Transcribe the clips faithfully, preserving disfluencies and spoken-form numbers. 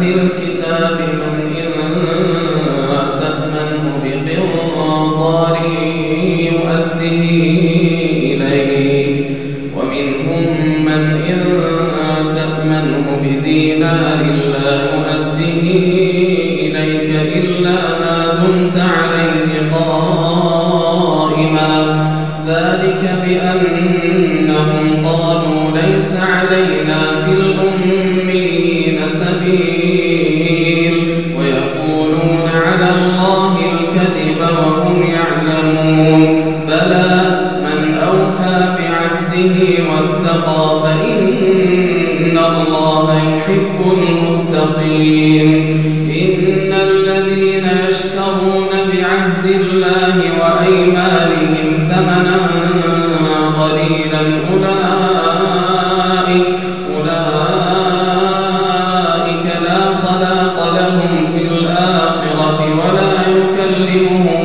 الكتاب من إن تأمنه بقنطار يؤده إليك ومنهم من إن تأمنه بدينار لا يؤده إليك إلا ما دمت عليه قائما ذلك بأنهم قالوا ليس علينا في الأمين سبيل ويقولون على الله الكذب وهم يعلمون بلى من أوفى بعهده واتقى فإن الله يحب المتقين إن الذين يشترون بعهد الله وأيمانهم ثمنا قليلا أولئك أولئك لا خلاق لهم في الآخرة ولا يكلمهم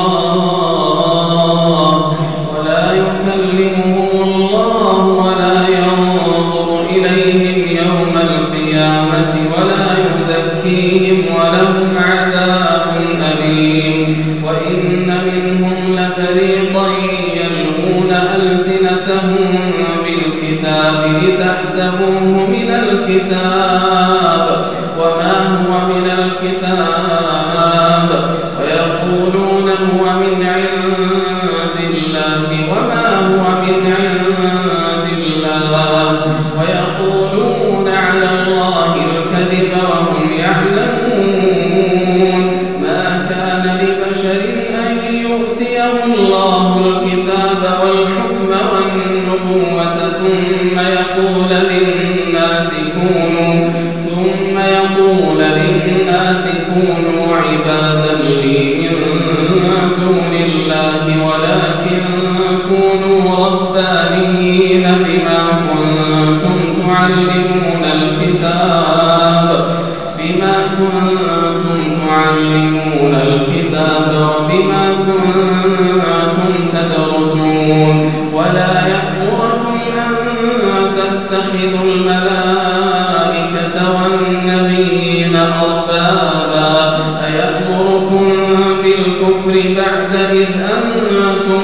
الله ولا يكلمهم الله ولا ينظر إليهم يوم القيامة ولا يزكيهم ولهم عذاب أليم وإن منهم لفريقا يلقون ألسنتهم بالكتاب لتحسبوه من الكتاب وما هو من الكتاب ويقولون هو من عند الله وما هو من عند الله ويقولون على الله الكذب وهم يعلمون ما كان لبشر أن يؤتيه الله الكتاب والحكم والنبوة ثم يقول للناس كونوا ثم يقول للناس كونوا عبادا لي من دون الله ولكن كونوا ربانيين بما كنتم تعلمون الكتاب بما كنتم تعلمون الكتاب وبما كنتم تدرسون ولا يأمركم أن تتخذوا الملائكة والنبيين أربابا أيأمركم بالكفر بعد إذ أنتم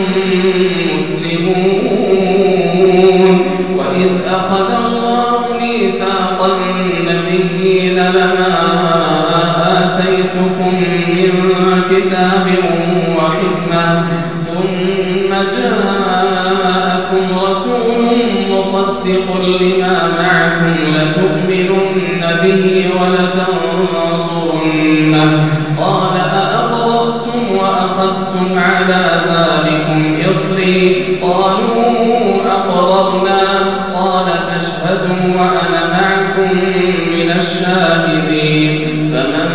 مسلمون وإذ أخذ الله ميثاق النبيين لما آتيتكم من كتاب وحكمة ثم جاءكم رسول مصدق لما معكم لتؤمنن به ولتنصرنه قال أأقررتم وأخذتم على ذلكم إصري قالوا أقررنا قال فاشهدوا وأنا معكم من الشاهدين فمن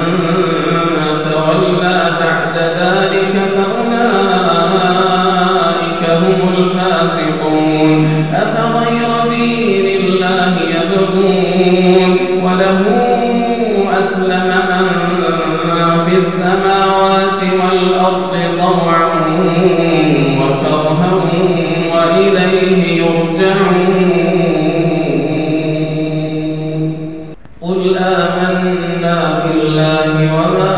تولى بعد ذلك فأولئك هم الفاسقون أفغير دين الله يبغون وله أسلم من في السماوات والأرض طوعا وكرها وإليه يرجعون قل آمنا بالله وما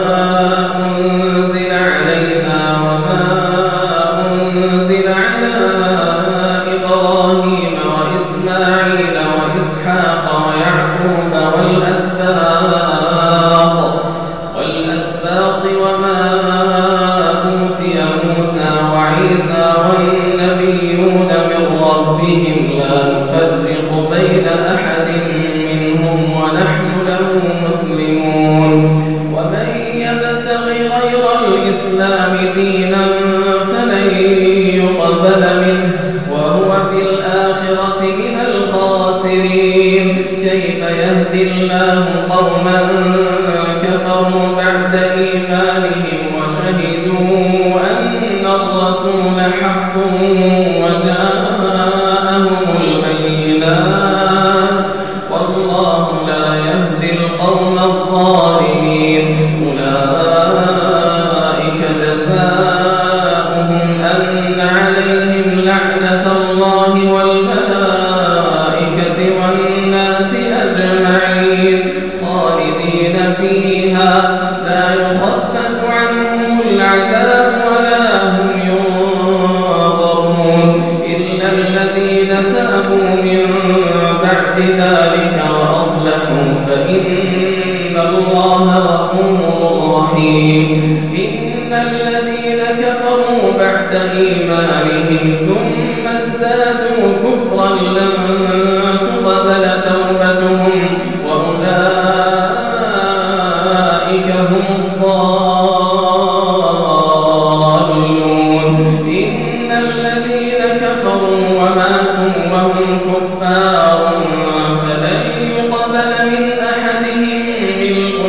أنزل علينا وما أنزل على إبراهيم وإسماعيل وإسحاق ويعقوب والأسباط والأسباط وما أوتي موسى وعيسى والنبيون من ربهم لا نفرق بين أحد منهم ونحن له مسلمون ومن يبتغ غير الإسلام دينا فلن يقبل منه وهو في الآخرة من الخاسرين كيف يهدي الله قوما كفروا بعد إيمانهم وشهدوا أن الرسول حق وجاءهم البينات والله لا يهدي القوم الظالمين أولئك جزاؤهم أن عليهم لعنة الله والملائكة والناس أجمعين خالدين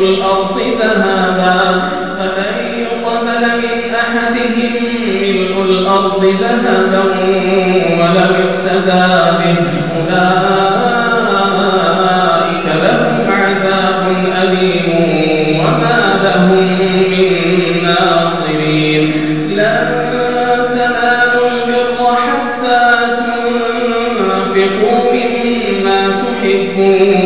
الأرض ذهبا فلن يقبل من أحدهم ملء الأرض ذهبا ولو افتدى به أولئك لهم عذاب أليم وما لهم من ناصرين لن تنالوا البر حتى تنفقوا مما تحبون